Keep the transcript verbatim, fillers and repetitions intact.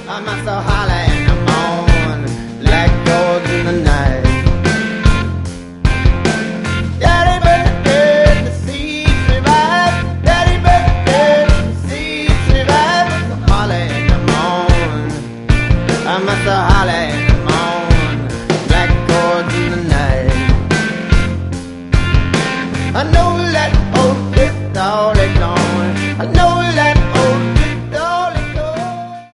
I must so holler in the morning, black gold in the night. Daddy bird, the seas revive. Daddy bird, the seas revive. So holler in the morning, I must so holler in the morning, black gold in the night. I know that old fish all is gone. I know